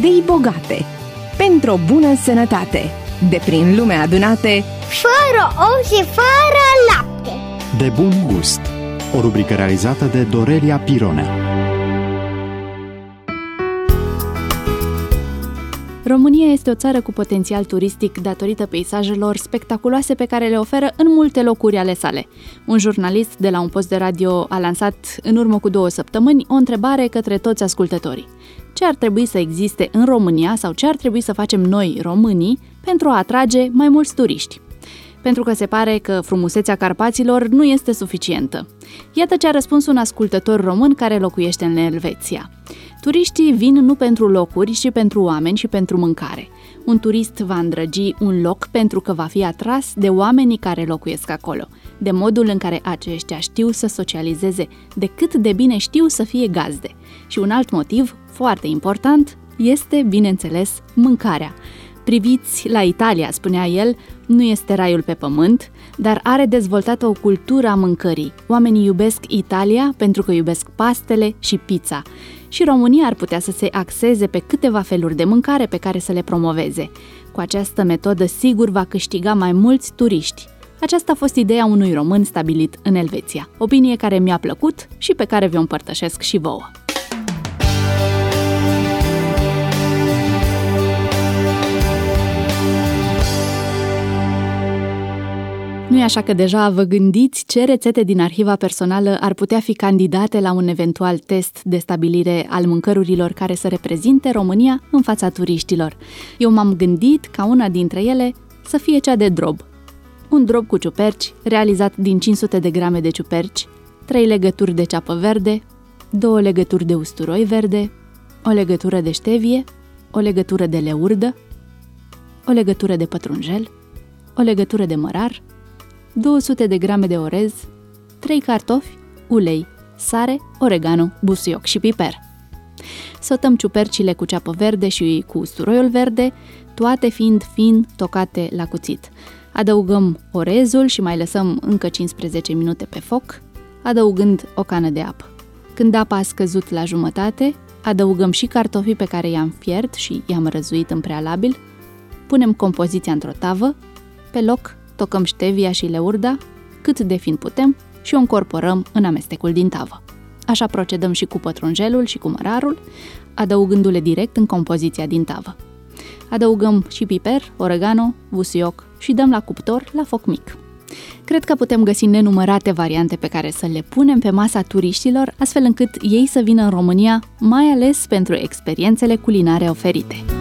idei bogate, pentru o bună sănătate, de prin lume adunate, fără ou și fără lapte. De bun gust. O rubrică realizată de Dorelia Pironea. România este o țară cu potențial turistic datorită peisajelor spectaculoase pe care le oferă în multe locuri ale sale. Un jurnalist de la un post de radio a lansat în urmă cu 2 săptămâni o întrebare către toți ascultătorii. Ce ar trebui să existe în România sau ce ar trebui să facem noi, românii, pentru a atrage mai mulți turiști? Pentru că se pare că frumusețea Carpaților nu este suficientă. Iată ce a răspuns un ascultător român care locuiește în Elveția. Turiștii vin nu pentru locuri, ci pentru oameni și pentru mâncare. Un turist va îndrăgi un loc pentru că va fi atras de oamenii care locuiesc acolo, de modul în care aceștia știu să socializeze, de cât de bine știu să fie gazde. Și un alt motiv, foarte important, este, bineînțeles, mâncarea. Priviți la Italia, spunea el, nu este raiul pe pământ, dar are dezvoltată o cultură a mâncării. Oamenii iubesc Italia pentru că iubesc pastele și pizza. Și România ar putea să se axeze pe câteva feluri de mâncare pe care să le promoveze. Cu această metodă sigur va câștiga mai mulți turiști. Aceasta a fost ideea unui român stabilit în Elveția. Opinie care mi-a plăcut și pe care vi-o împărtășesc și vouă. Nu-i așa că deja vă gândiți ce rețete din arhiva personală ar putea fi candidate la un eventual test de stabilire al mâncărurilor care să reprezinte România în fața turiștilor? Eu m-am gândit ca una dintre ele să fie cea de drob. Un drob cu ciuperci, realizat din 500 de grame de ciuperci, 3 legături de ceapă verde, 2 legături de usturoi verde, o legătură de ștevie, o legătură de leurdă, o legătură de pătrunjel, o legătură de mărar, 200 de grame de orez, 3 cartofi, ulei, sare, oregano, busuioc și piper. Sotăm ciupercile cu ceapă verde și cu usturoiul verde, toate fiind fin tocate la cuțit. Adăugăm orezul și mai lăsăm încă 15 minute pe foc, adăugând o cană de apă. Când apa a scăzut la jumătate, adăugăm și cartofii pe care i-am fiert și i-am răzuit în prealabil, punem compoziția într-o tavă, pe loc tocăm ștevia și leurda cât de fin putem și o încorporăm în amestecul din tavă. Așa procedăm și cu pătrunjelul și cu mărarul, adăugându-le direct în compoziția din tavă. Adăugăm și piper, oregano, busuioc și dăm la cuptor la foc mic. Cred că putem găsi nenumărate variante pe care să le punem pe masa turiștilor, astfel încât ei să vină în România, mai ales pentru experiențele culinare oferite.